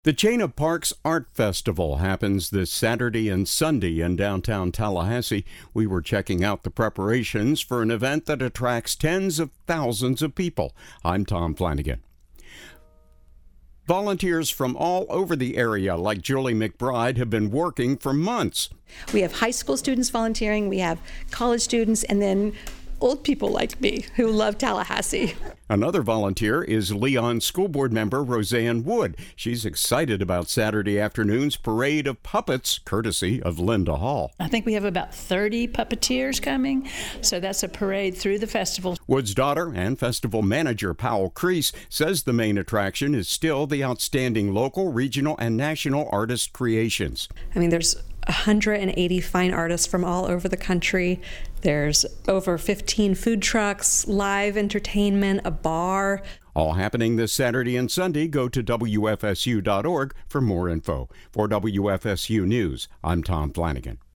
The Chain of Parks Art Festival happens this Saturday and Sunday in downtown Tallahassee. We were checking out the preparations for an event that attracts tens of thousands of people. I'm Tom Flanagan. Volunteers from all over the area, like Julie McBride, have been working for months. We have high school students volunteering, we have college students, and then old people like me who love Tallahassee. Another volunteer is Leon School Board member Roseanne Wood. She's excited about Saturday afternoon's parade of puppets, courtesy of Linda Hall. I think we have about 30 puppeteers coming, so that's a parade through the festival. Wood's daughter and festival manager Powell Crease says the main attraction is still the outstanding local, regional, and national artist creations. There's 180 fine artists from all over the country. There's over 15 food trucks, live entertainment, a bar. All happening this Saturday and Sunday. Go to WFSU.org for more info. For WFSU News, I'm Tom Flanagan.